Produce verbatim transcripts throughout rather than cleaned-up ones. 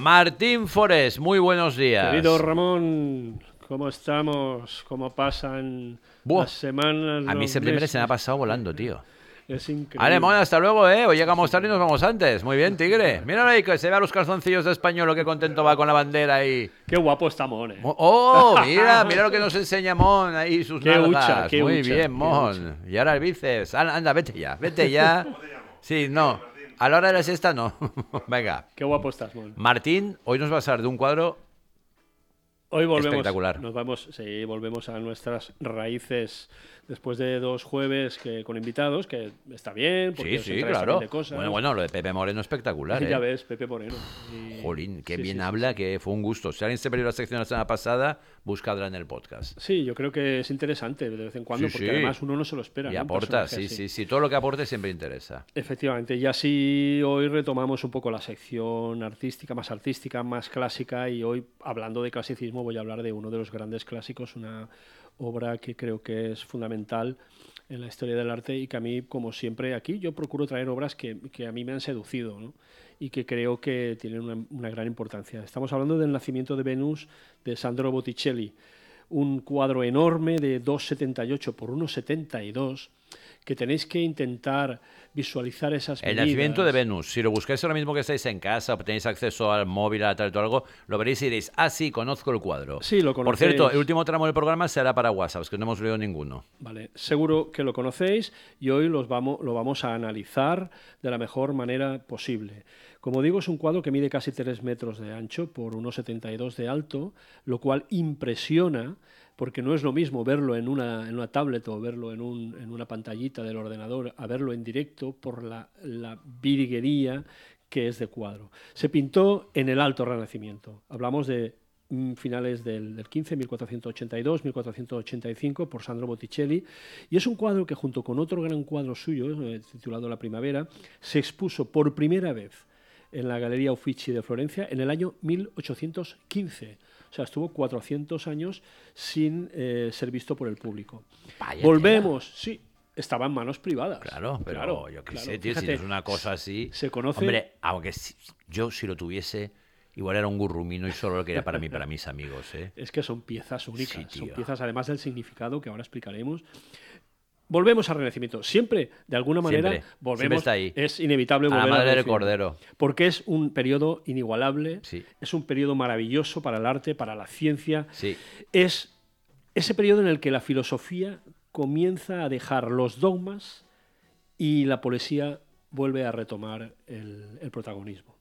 Martín Forés, muy buenos días. Querido Ramón, ¿cómo estamos? ¿Cómo pasan Buah, las semanas? A mí los septiembre meses? se me ha pasado volando, tío. Es increíble. Vale, Mona, hasta luego, ¿eh? Hoy llegamos tarde y nos vamos antes. Muy bien, tigre. Míralo ahí, que se vea los calzoncillos de español, lo que contento va con la bandera ahí. Qué guapo está Mon, eh. ¡Oh! Mira, mira lo que nos enseña Mon ahí, sus Qué nalgas. hucha, qué Muy hucha, bien, qué Mon. Y ahora el bíceps. Anda, anda, vete ya, vete ya. Sí, no. A la hora de la siesta, no. Venga. Qué guapo estás, Mon. Martín, hoy nos vas a hablar de un cuadro Hoy volvemos, espectacular. Nos vamos, sí, volvemos a nuestras raíces después de dos jueves que, con invitados, que está bien, porque Sí, os sí, enteráis claro. de cosas. Bueno, bueno, lo de Pepe Moreno espectacular, ¿eh? Ya ves, Pepe Moreno. Y... Jolín, qué sí, bien sí, sí, habla, sí. que fue un gusto. Si alguien se perdió la sección la semana pasada, buscadla en el podcast. Sí, yo creo que es interesante de vez en cuando, Sí, porque sí. además uno no se lo espera. Y ¿no? Un aporta, personaje sí, así. sí, sí. Todo lo que aporte siempre interesa. Efectivamente, y así hoy retomamos un poco la sección artística, más artística, más clásica, y hoy, hablando de clasicismo, voy a hablar de uno de los grandes clásicos, una obra que creo que es fundamental en la historia del arte y que a mí, como siempre, aquí yo procuro traer obras que, que a mí me han seducido, ¿no? Y que creo que tienen una, una gran importancia. Estamos hablando del Nacimiento de Venus de Sandro Botticelli, un cuadro enorme de dos setenta y ocho por uno setenta y dos, que tenéis que intentar visualizar esas El medidas. nacimiento de Venus, si lo buscáis ahora mismo que estáis en casa, o tenéis acceso al móvil, a tal o algo, lo veréis y diréis, ah, sí, conozco el cuadro. Sí, lo Por conocéis. cierto, el último tramo del programa será para WhatsApp, es que no hemos leído ninguno. Vale, seguro que lo conocéis y hoy los vamos, lo vamos a analizar de la mejor manera posible. Como digo, es un cuadro que mide casi tres metros de ancho por uno setenta y dos de alto, lo cual impresiona, porque no es lo mismo verlo en una, en una tablet o verlo en, un, en una pantallita del ordenador a verlo en directo por la, la virguería que es de cuadro. Se pintó en el Alto Renacimiento. Hablamos de mm, finales del, del quince, mil cuatrocientos ochenta y dos, mil cuatrocientos ochenta y cinco, por Sandro Botticelli, y es un cuadro que junto con otro gran cuadro suyo, eh, titulado La Primavera, se expuso por primera vez en la Galería Uffizi de Florencia en el año mil ochocientos quince. O sea, estuvo cuatrocientos años sin eh, ser visto por el público. Vaya Volvemos, tela. Sí, estaba en manos privadas. Claro, pero claro, yo qué claro. sé, tío, Fíjate, si no es una cosa así... Se conoce... Hombre, aunque si, yo si lo tuviese, igual era un gurrumino y solo lo quería para mí, para mis amigos, ¿eh? Es que son piezas únicas, Sí, son tío. piezas además del significado que ahora explicaremos. Volvemos al Renacimiento. Siempre, de alguna manera, Siempre. volvemos. Siempre está ahí. Es inevitable A la volver madre al del Renacimiento. Cordero. Porque es un periodo inigualable, Sí. es un periodo maravilloso para el arte, para la ciencia. Sí. Es ese periodo en el que la filosofía comienza a dejar los dogmas y la poesía vuelve a retomar el, el protagonismo.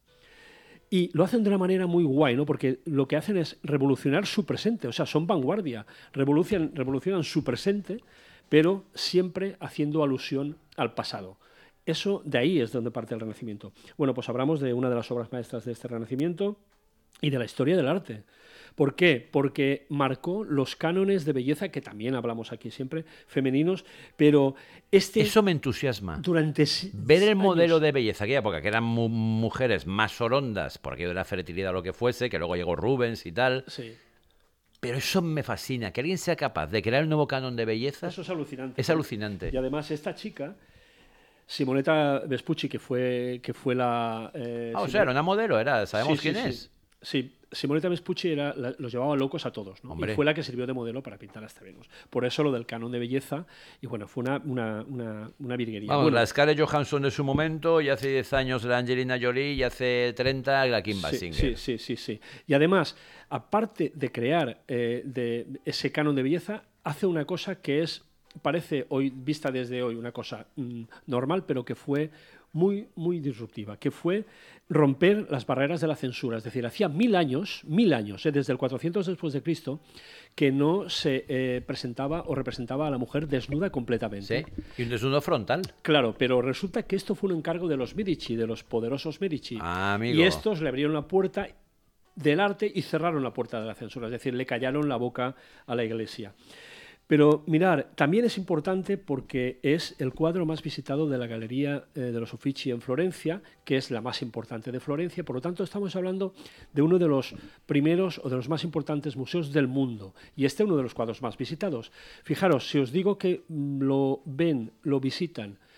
Y lo hacen de una manera muy guay, ¿no? Porque lo que hacen es revolucionar su presente, o sea, son vanguardia, revolucionan, revolucionan su presente, pero siempre haciendo alusión al pasado. Eso, de ahí es donde parte el Renacimiento. Bueno, pues hablamos de una de las obras maestras de este Renacimiento y de la historia del arte. ¿Por qué? Porque marcó los cánones de belleza, que también hablamos aquí siempre, femeninos, pero este... Eso me entusiasma. Durante Ver el años, modelo de belleza, aquella época, que eran mu mujeres más orondas, por aquello de la fertilidad o lo que fuese, que luego llegó Rubens y tal. Sí. Pero eso me fascina, que alguien sea capaz de crear un nuevo canon de belleza. Eso es alucinante. Es alucinante. Y además esta chica, Simonetta Vespucci, que fue, que fue la... Eh, ah, o sea, era una modelo, era, ¿sabemos sí, sí, quién sí. es? Sí, Simonetta Vespucci era, la, los llevaba locos a todos, ¿no? Hombre. Y fue la que sirvió de modelo para pintar hasta Venus. Por eso lo del canon de belleza, y bueno, fue una, una, una, una virguería. Vamos, bueno, la Scarlett Johansson de su momento, y hace diez años la Angelina Jolie, y hace treinta la Kim sí, Basinger. sí, sí, sí, sí. Y además, aparte de crear eh, de ese canon de belleza, hace una cosa que es, parece hoy, vista desde hoy, una cosa mm, normal, pero que fue muy, muy disruptiva, que fue romper las barreras de la censura. Es decir, hacía mil años, mil años, eh, desde el cuatrocientos después de Cristo, que no se eh, presentaba o representaba a la mujer desnuda completamente. Sí, y un desnudo frontal. Claro, pero resulta que esto fue un encargo de los Medici, de los poderosos Medici. Ah, amigo. Y estos le abrieron la puerta del arte y cerraron la puerta de la censura, es decir, le callaron la boca a la Iglesia. Pero mirar, también es importante porque es el cuadro más visitado de la Galería eh, de los Uffizi en Florencia, que es la más importante de Florencia. Por lo tanto, estamos hablando de uno de los primeros o de los más importantes museos del mundo. Y este es uno de los cuadros más visitados. Fijaros, si os digo que lo ven, lo visitan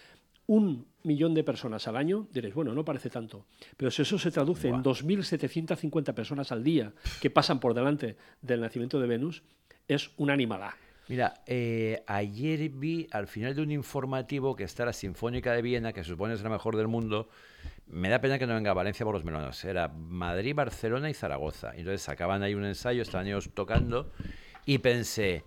un millón de personas al año, diréis, bueno, no parece tanto. Pero si eso se traduce wow. en dos mil setecientas cincuenta personas al día que pasan por delante del nacimiento de Venus, es una animalada. Mira, eh, ayer vi al final de un informativo que está la Sinfónica de Viena, que se supone es la mejor del mundo. Me da pena que no venga a Valencia por los melones. Era Madrid, Barcelona y Zaragoza. Y entonces sacaban ahí un ensayo, estaban ellos tocando, y pensé,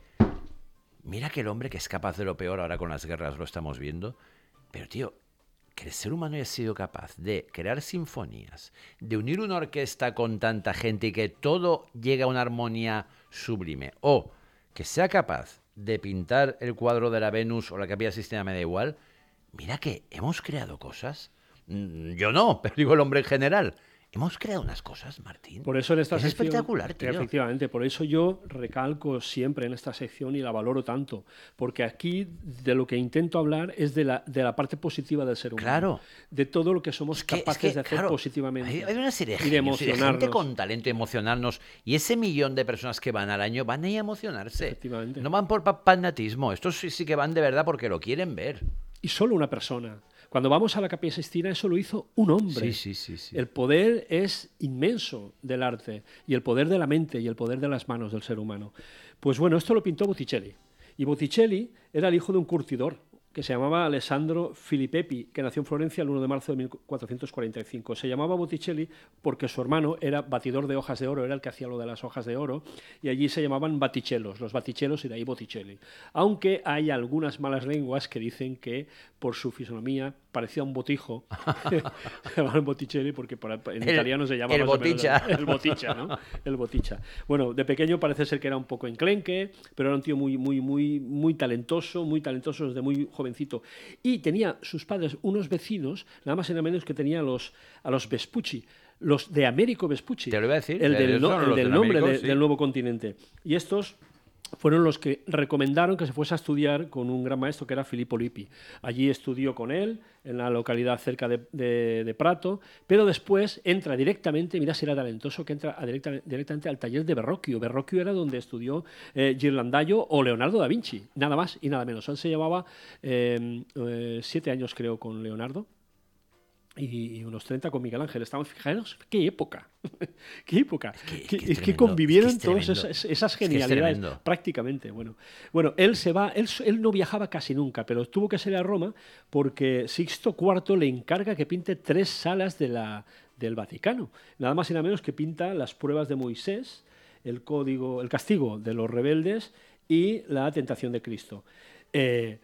mira que el hombre que es capaz de lo peor, ahora con las guerras lo estamos viendo, pero tío, que el ser humano haya sido capaz de crear sinfonías, de unir una orquesta con tanta gente y que todo llegue a una armonía sublime, o que sea capaz de pintar el cuadro de la Venus o la Capilla Sistina, me da igual. Mira que hemos creado cosas. Yo no, pero digo el hombre en general. Hemos creado unas cosas, Martín. Por eso en esta es sección, espectacular, tío. Efectivamente, por eso yo recalco siempre en esta sección y la valoro tanto, porque aquí de lo que intento hablar es de la, de la parte positiva del ser humano. Claro. De todo lo que somos es que, capaces es que, de hacer claro, positivamente. Hay, hay una serie de, y de genios, emocionarnos. de gente con talento, emocionarnos. Y ese millón de personas que van al año van a ir a emocionarse. Efectivamente. No van por fanatismo. Estos sí, sí que van de verdad porque lo quieren ver. Y solo una persona. Cuando vamos a la Capilla Sistina, eso lo hizo un hombre. Sí, sí, sí, sí. El poder es inmenso del arte, y el poder de la mente y el poder de las manos del ser humano. Pues bueno, esto lo pintó Botticelli. Y Botticelli era el hijo de un curtidor que se llamaba Alessandro Filippepi, que nació en Florencia el uno de marzo de mil cuatrocientos cuarenta y cinco. Se llamaba Botticelli porque su hermano era batidor de hojas de oro, era el que hacía lo de las hojas de oro, y allí se llamaban batichelos, los batichelos, y de ahí Botticelli. Aunque hay algunas malas lenguas que dicen que por su fisonomía parecía un botijo, se llamaban Botticelli porque en el, italiano se llama el boticha. El boticha, ¿no? El boticha. Bueno, de pequeño parece ser que era un poco enclenque, pero era un tío muy, muy, muy, muy talentoso, muy talentoso desde muy jovencito. Y tenía sus padres unos vecinos, nada más y nada menos que tenía a los, a los Vespucci, los de Américo Vespucci. Te lo iba a decir. El del, no, el del nombre Américo, de, sí. del nuevo continente. Y estos fueron los que recomendaron que se fuese a estudiar con un gran maestro que era Filippo Lippi. Allí estudió con él, en la localidad cerca de, de, de Prato, pero después entra directamente, mira si era talentoso, que entra a directa, directamente al taller de Verrocchio. Verrocchio era donde estudió eh, Ghirlandaio o Leonardo da Vinci, nada más y nada menos. Él se llevaba eh, eh, siete años, creo, con Leonardo, y unos treinta con Miguel Ángel. Estamos, fijaros, qué época, qué época, es que, es que, es es que convivieron es que todas esas, esas genialidades, es que prácticamente. Bueno, bueno, él se va, él, él no viajaba casi nunca, pero tuvo que salir a Roma porque Sixto cuarto le encarga que pinte tres salas de la, del Vaticano, nada más y nada menos que pinta las pruebas de Moisés, el código, el castigo de los rebeldes y la tentación de Cristo. Eh,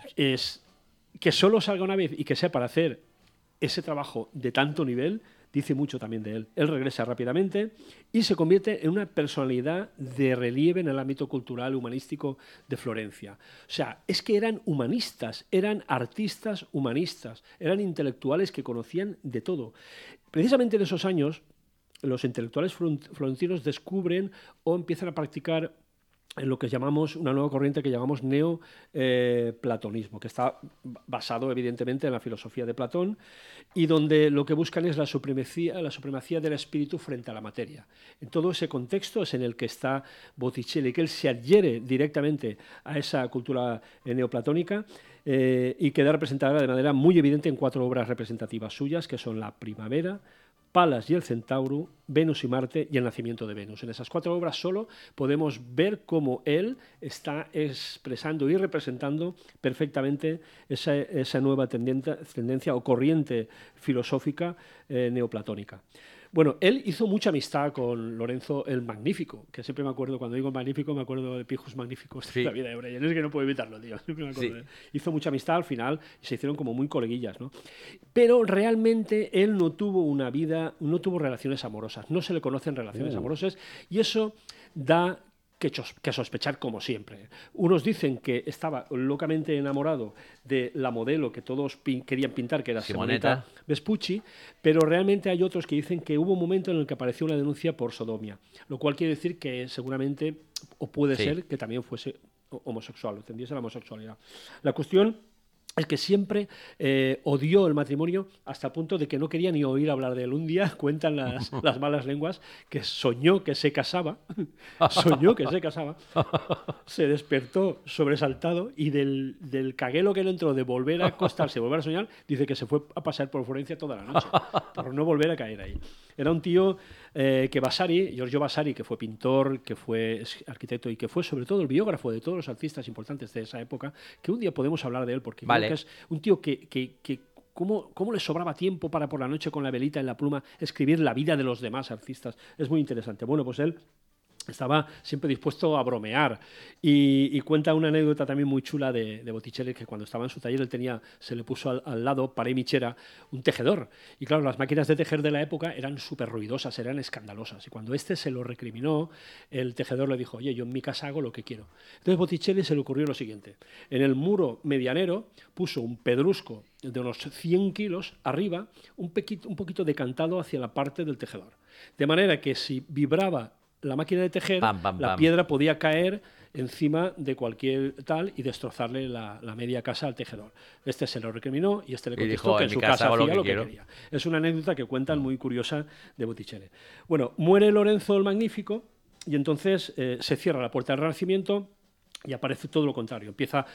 es que solo salga una vez y que sea para hacer ese trabajo de tanto nivel dice mucho también de él. Él regresa rápidamente y se convierte en una personalidad de relieve en el ámbito cultural humanístico de Florencia. O sea, es que eran humanistas, eran artistas humanistas, eran intelectuales que conocían de todo. Precisamente en esos años, los intelectuales florentinos descubren o empiezan a practicar en lo que llamamos una nueva corriente que llamamos neoplatonismo, eh, que está basado evidentemente en la filosofía de Platón y donde lo que buscan es la supremacía, la supremacía del espíritu frente a la materia. En todo ese contexto es en el que está Botticelli, que él se adhiere directamente a esa cultura neoplatónica eh, y queda representada de manera muy evidente en cuatro obras representativas suyas, que son La Primavera, Palas y el Centauro, Venus y Marte y el nacimiento de Venus. En esas cuatro obras solo podemos ver cómo él está expresando y representando perfectamente esa, esa nueva tendencia, tendencia o corriente filosófica eh, neoplatónica. Bueno, él hizo mucha amistad con Lorenzo el Magnífico, que siempre me acuerdo, cuando digo Magnífico, me acuerdo de Pijos Magníficos sí. de la vida de Breyer. Es que no puedo evitarlo, tío. Siempre me acuerdo sí. de él. Hizo mucha amistad al final y se hicieron como muy coleguillas, ¿no? Pero realmente él no tuvo una vida, no tuvo relaciones amorosas, no se le conocen relaciones uh. amorosas y eso da que, que sospechar como siempre. Unos dicen que estaba locamente enamorado de la modelo que todos pin querían pintar, que era Simonetta Vespucci, pero realmente hay otros que dicen que hubo un momento en el que apareció una denuncia por sodomia, lo cual quiere decir que seguramente, o puede sí. ser, que también fuese homosexual, o tendiese a la homosexualidad. La cuestión es que siempre eh, odió el matrimonio hasta el punto de que no quería ni oír hablar de él. Un día cuentan las, las malas lenguas que soñó que se casaba, soñó que se casaba, se despertó sobresaltado y del, del caguelo que le entró de volver a acostarse, volver a soñar, dice que se fue a pasar por Florencia toda la noche, por no volver a caer ahí. Era un tío eh, que Vasari, Giorgio Vasari, que fue pintor, que fue arquitecto y que fue sobre todo el biógrafo de todos los artistas importantes de esa época, que un día podemos hablar de él porque vale. creo que es un tío que, que, que cómo, cómo le sobraba tiempo para por la noche con la velita en la pluma escribir la vida de los demás artistas. Es muy interesante. Bueno, pues él estaba siempre dispuesto a bromear y, y cuenta una anécdota también muy chula de, de Botticelli, que cuando estaba en su taller él tenía, se le puso al, al lado, para michera, un tejedor. Y claro, las máquinas de tejer de la época eran súper ruidosas, eran escandalosas. Y cuando este se lo recriminó, el tejedor le dijo, oye, yo en mi casa hago lo que quiero. Entonces Botticelli se le ocurrió lo siguiente. En el muro medianero puso un pedrusco de unos cien kilos arriba, un, pequito, un poquito decantado hacia la parte del tejedor. De manera que si vibraba la máquina de tejer, bam, bam, la bam. piedra podía caer encima de cualquier tal y destrozarle la, la media casa al tejedor. Este se lo recriminó y este le contestó dijo, que en su casa, casa hacía lo que, lo que quería. Es una anécdota que cuentan muy curiosa de Botticelli. Bueno, muere Lorenzo el Magnífico y entonces eh, se cierra la puerta del Renacimiento y aparece todo lo contrario. Empieza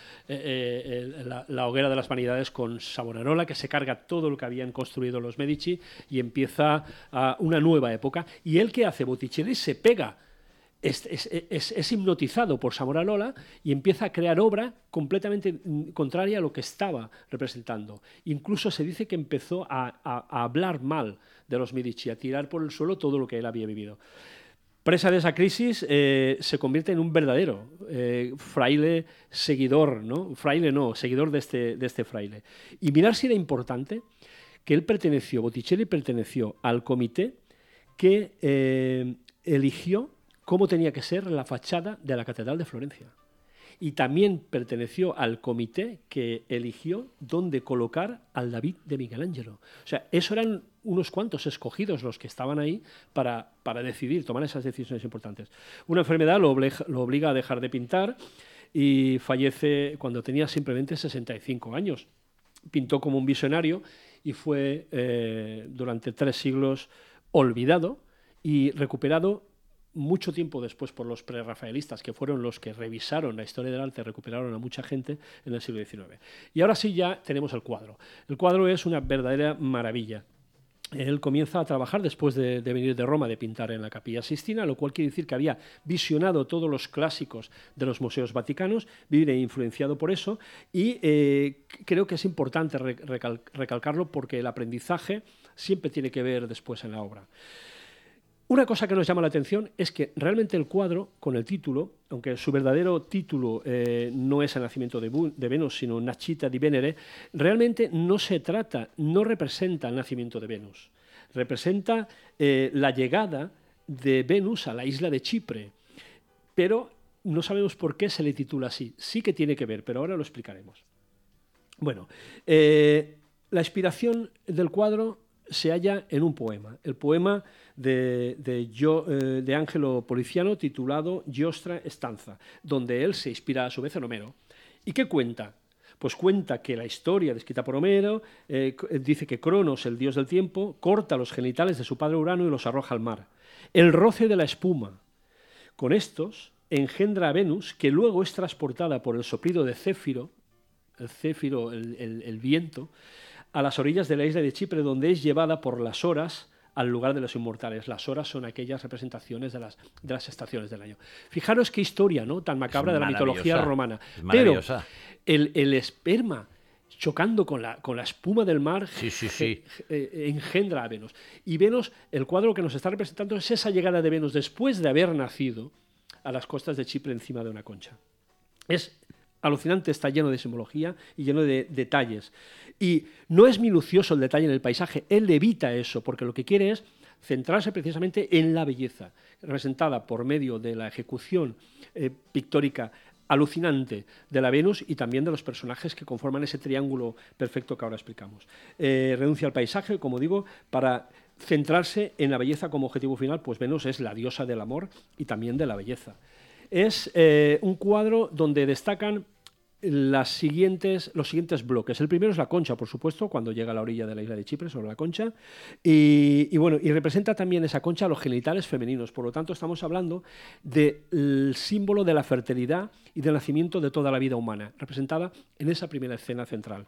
eh, eh, la, la hoguera de las vanidades con Savonarola, que se carga todo lo que habían construido los Medici y empieza uh, una nueva época. ¿Y él qué hace? Botticelli se pega, es, es, es, es hipnotizado por Savonarola y empieza a crear obra completamente contraria a lo que estaba representando. Incluso se dice que empezó a, a, a hablar mal de los Medici, a tirar por el suelo todo lo que él había vivido. Presa de esa crisis, eh, se convierte en un verdadero eh, fraile seguidor, ¿no? Fraile no, seguidor de este, de este fraile. Y mirar si era importante que él perteneció, Botticelli perteneció al comité que eh, eligió cómo tenía que ser la fachada de la Catedral de Florencia. Y también perteneció al comité que eligió dónde colocar al David de Miguel Ángelo. O sea, eso eran unos cuantos escogidos los que estaban ahí para, para decidir, tomar esas decisiones importantes. Una enfermedad lo obliga, lo obliga a dejar de pintar y fallece cuando tenía simplemente sesenta y cinco años. Pintó como un visionario y fue eh, durante tres siglos olvidado y recuperado mucho tiempo después por los prerrafaelistas, que fueron los que revisaron la historia del arte, recuperaron a mucha gente en el siglo diecinueve. Y ahora sí ya tenemos el cuadro. El cuadro es una verdadera maravilla. Él comienza a trabajar después de, de venir de Roma, de pintar en la Capilla Sistina, lo cual quiere decir que había visionado todos los clásicos de los museos vaticanos, vive influenciado por eso, y eh, creo que es importante recal- recalcarlo porque el aprendizaje siempre tiene que ver después en la obra. Una cosa que nos llama la atención es que realmente el cuadro, con el título, aunque su verdadero título eh, no es el nacimiento de, de Venus, sino Nascita di Venere, realmente no se trata, no representa el nacimiento de Venus. Representa eh, la llegada de Venus a la isla de Chipre, pero no sabemos por qué se le titula así. Sí que tiene que ver, pero ahora lo explicaremos. Bueno, eh, la inspiración del cuadro se halla en un poema, el poema de, de, Gio, eh, de Angelo Poliziano titulado Giostra Stanza, donde él se inspira a su vez en Homero. ¿Y qué cuenta? Pues cuenta que la historia descrita por Homero eh, dice que Cronos, el dios del tiempo, corta los genitales de su padre Urano y los arroja al mar. El roce de la espuma. Con estos engendra a Venus, que luego es transportada por el soplido de Céfiro, el Céfiro, el, el, el viento, a las orillas de la isla de Chipre, donde es llevada por las horas al lugar de los inmortales. Las horas son aquellas representaciones de las, de las estaciones del año. Fijaros qué historia, ¿no?, tan macabra de la mitología romana. Pero el, el esperma chocando con la, con la espuma del mar sí, sí, sí. Eh, engendra a Venus. Y Venus, el cuadro que nos está representando es esa llegada de Venus después de haber nacido a las costas de Chipre encima de una concha. Es alucinante, está lleno de simbología y lleno de detalles. Y no es minucioso el detalle en el paisaje, él evita eso, porque lo que quiere es centrarse precisamente en la belleza, representada por medio de la ejecución eh, pictórica alucinante de la Venus y también de los personajes que conforman ese triángulo perfecto que ahora explicamos. Eh, renuncia al paisaje, como digo, para centrarse en la belleza como objetivo final, pues Venus es la diosa del amor y también de la belleza. Es eh, un cuadro donde destacan las siguientes, los siguientes bloques. El primero es la concha, por supuesto, cuando llega a la orilla de la isla de Chipre, sobre la concha. Y, y bueno, y representa también esa concha los genitales femeninos. Por lo tanto, estamos hablando del símbolo de la fertilidad y del nacimiento de toda la vida humana, representada en esa primera escena central.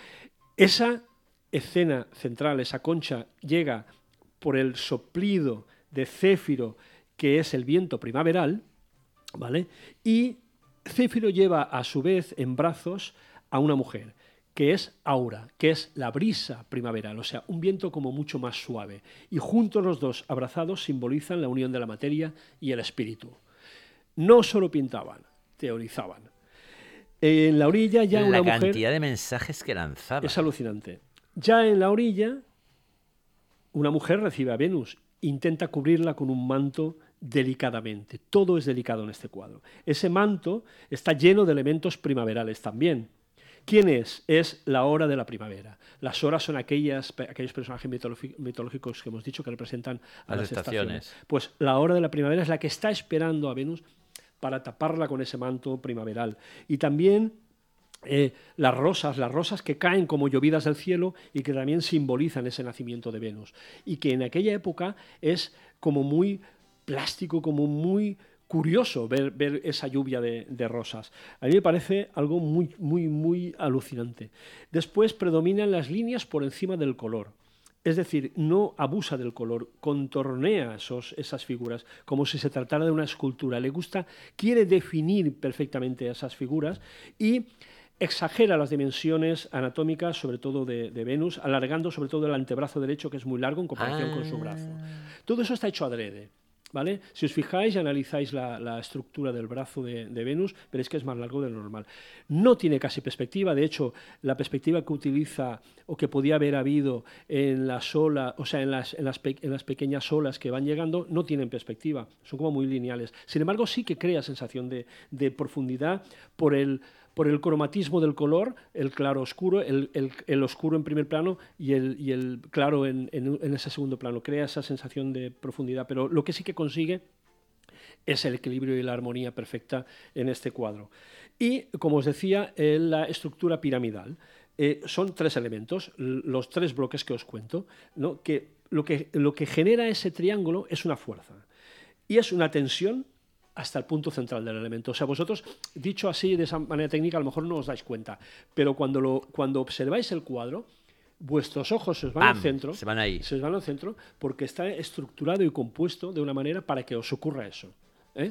Esa escena central, esa concha, llega por el soplido de Céfiro, que es el viento primaveral, ¿vale? Y Céfiro lleva a su vez en brazos a una mujer, que es Aura, que es la brisa primaveral, o sea, un viento como mucho más suave. Y juntos los dos, abrazados, simbolizan la unión de la materia y el espíritu. No solo pintaban, teorizaban. En la orilla ya la una mujer... La cantidad de mensajes que lanzaba. Es alucinante. Ya en la orilla, una mujer recibe a Venus, intenta cubrirla con un manto delicadamente. Todo es delicado en este cuadro. Ese manto está lleno de elementos primaverales también. ¿Quién es? Es la hora de la primavera. Las horas son aquellas, aquellos personajes mitológicos que hemos dicho que representan a las, las estaciones. estaciones. Pues la hora de la primavera es la que está esperando a Venus para taparla con ese manto primaveral. Y también eh, las rosas, las rosas que caen como llovidas del cielo y que también simbolizan ese nacimiento de Venus. Y que en aquella época es como muy plástico, como muy curioso ver, ver esa lluvia de, de rosas. A mí me parece algo muy, muy, muy alucinante. Después predominan las líneas por encima del color. Es decir, no abusa del color, contornea esos, esas figuras como si se tratara de una escultura. Le gusta, quiere definir perfectamente esas figuras y exagera las dimensiones anatómicas, sobre todo de, de Venus, alargando sobre todo el antebrazo derecho, que es muy largo en comparación ah. con su brazo. Todo eso está hecho adrede. ¿Vale? Si os fijáis y analizáis la, la estructura del brazo de, de Venus, veréis que es más largo de lo normal. No tiene casi perspectiva, de hecho, la perspectiva que utiliza o que podía haber habido en las olas, o sea, en las, en, las pe en las pequeñas olas que van llegando, no tienen perspectiva, son como muy lineales. Sin embargo, sí que crea sensación de, de profundidad por el por el cromatismo del color, el claro oscuro, el, el, el oscuro en primer plano y el, y el claro en, en, en ese segundo plano. Crea esa sensación de profundidad, pero lo que sí que consigue es el equilibrio y la armonía perfecta en este cuadro. Y, como os decía, eh, la estructura piramidal. Eh, son tres elementos, los tres bloques que os cuento, ¿no? Que lo que lo que genera ese triángulo es una fuerza y es una tensión hasta el punto central del elemento. O sea, vosotros, dicho así, de esa manera técnica, a lo mejor no os dais cuenta, pero cuando, lo, cuando observáis el cuadro, vuestros ojos se os van ¡Pam! al centro, se van ahí. se os van al centro porque está estructurado y compuesto de una manera para que os ocurra eso. ¿Eh?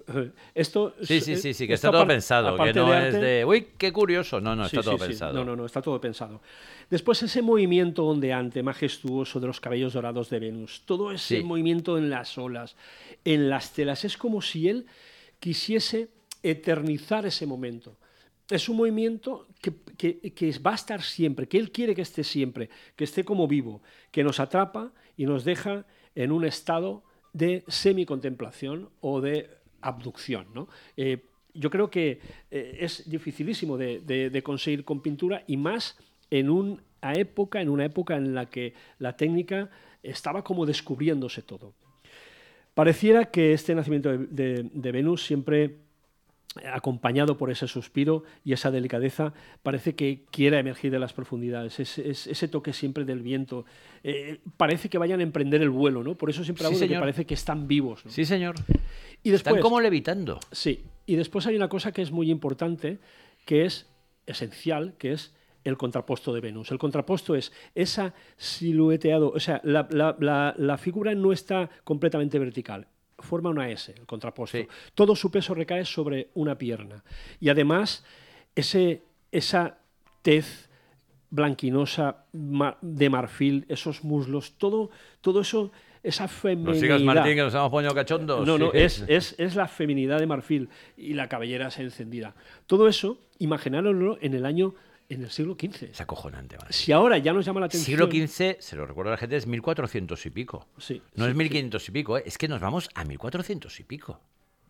Esto, sí, sí, sí, sí, que está todo pensado, que no de arte, es de, uy, qué curioso, no, no, sí, está sí, todo sí, pensado. No, no, no, está todo pensado. Después ese movimiento ondeante, majestuoso de los cabellos dorados de Venus, todo ese sí. movimiento en las olas, en las telas, es como si él quisiese eternizar ese momento. Es un movimiento que, que, que va a estar siempre, que él quiere que esté siempre, que esté como vivo, que nos atrapa y nos deja en un estado de semicontemplación o de abducción, ¿no? Eh, yo creo que eh, es dificilísimo de, de, de conseguir con pintura y más en una época, en una época en la que la técnica estaba como descubriéndose todo. Pareciera que este nacimiento de, de, de Venus, siempre acompañado por ese suspiro y esa delicadeza, parece que quiera emergir de las profundidades, es, es, ese toque siempre del viento, eh, parece que vayan a emprender el vuelo, ¿no? Por eso siempre hablo sí, de que parece que están vivos, ¿no? Sí, señor. Y después, están como levitando. Sí, y después hay una cosa que es muy importante, que es esencial, que es el contrapuesto de Venus. El contrapuesto es esa silueteado, o sea, la, la, la, la figura no está completamente vertical, forma una S, el contrapuesto. Sí. Todo su peso recae sobre una pierna. Y además, ese, esa tez blanquinosa de marfil, esos muslos, todo, todo eso, esa feminidad. No sigas, Martín, que nos hemos ponido cachondos. No, no, sí. es, es, es la feminidad de marfil y la cabellera es encendida. Todo eso, imaginároslo en el año... en el siglo quince. Es acojonante, Martín. Si ahora ya nos llama la atención... Siglo quince, se lo recuerdo a la gente, es mil cuatrocientos y pico. Sí. No sí, es mil quinientos sí. y pico, ¿eh? Es que nos vamos a mil cuatrocientos y pico.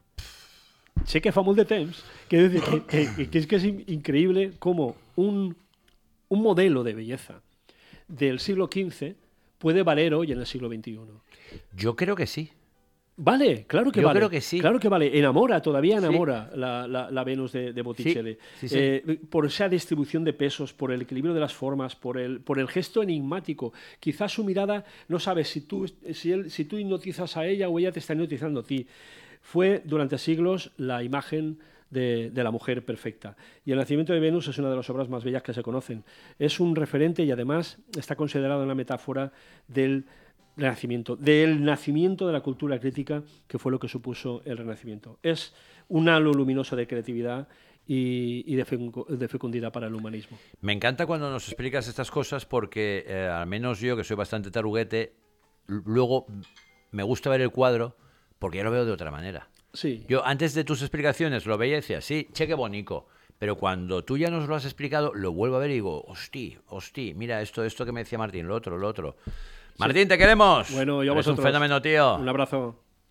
Sé que fa molt de temps, que, que, que, que es que es increíble cómo un, un modelo de belleza del siglo quince puede valer hoy en el siglo veintiuno. Yo creo que sí. Vale, claro que Yo vale. creo que sí. Claro que vale. Enamora, todavía enamora sí. la, la, la Venus de, de Botticelli. Sí, sí, sí. Eh, por esa distribución de pesos, por el equilibrio de las formas, por el, por el gesto enigmático. Quizás su mirada, no sabes si tú, si, él, si tú hipnotizas a ella o ella te está hipnotizando a ti. Fue durante siglos la imagen de, de la mujer perfecta. Y El nacimiento de Venus es una de las obras más bellas que se conocen. Es un referente y además está considerado una metáfora del Renacimiento, del nacimiento de la cultura crítica, que fue lo que supuso el Renacimiento. Es un halo luminoso de creatividad y, y de, fecu de fecundidad para el humanismo. Me encanta cuando nos explicas estas cosas porque, eh, al menos yo, que soy bastante taruguete, luego me gusta ver el cuadro porque yo lo veo de otra manera. Sí. Yo antes de tus explicaciones lo veía y decía, sí, che, qué bonito. Pero cuando tú ya nos lo has explicado, lo vuelvo a ver y digo, hosti, hosti, mira esto, esto que me decía Martín, lo otro, lo otro. Martín, te queremos. Bueno, yo a Eres vosotros. un fenómeno, tío. Un abrazo.